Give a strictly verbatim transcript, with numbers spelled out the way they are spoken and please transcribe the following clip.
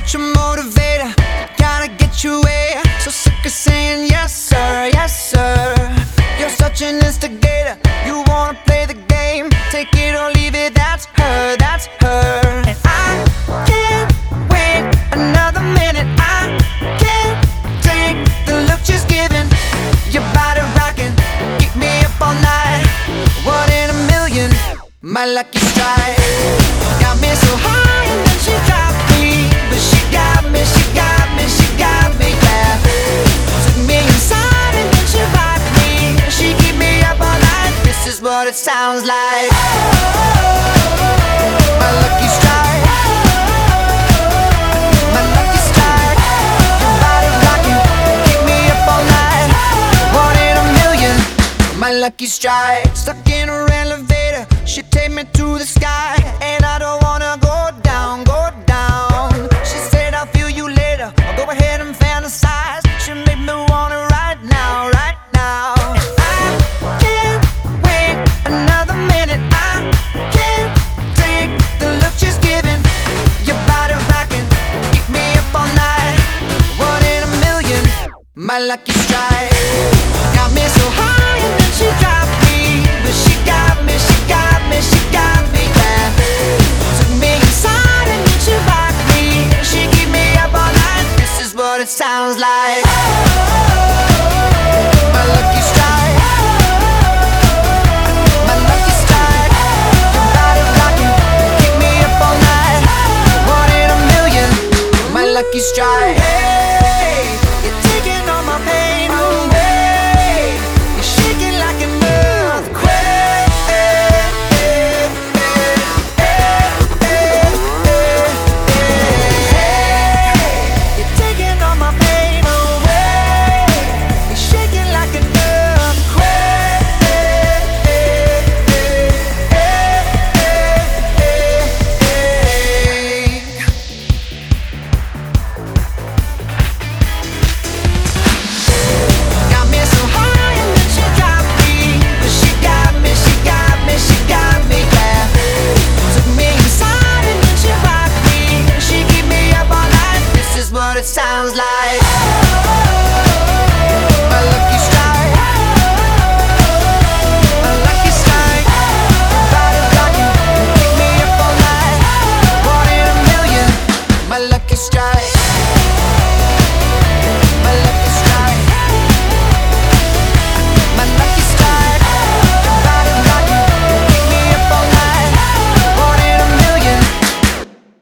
such a motivator, gotta get you way. So sick of saying yes sir, yes sir. You're such an instigator, you wanna play the game. Take it or leave it, that's her, that's her. And I can't wait another minute. I can't take the look she's giving. Your body rocking, keep me up all night. One in a million, my lucky strike. Got me so high and then she dropped me, but she got me, she got me, she got me, yeah. Took me inside and then she rocked me. She keep me up all night. This is what it sounds like. My lucky strike, my lucky strike. Your body rocking, keep me up all night. One in a million, my lucky strike. Stuck in her elevator, she take me to the sky, and I don't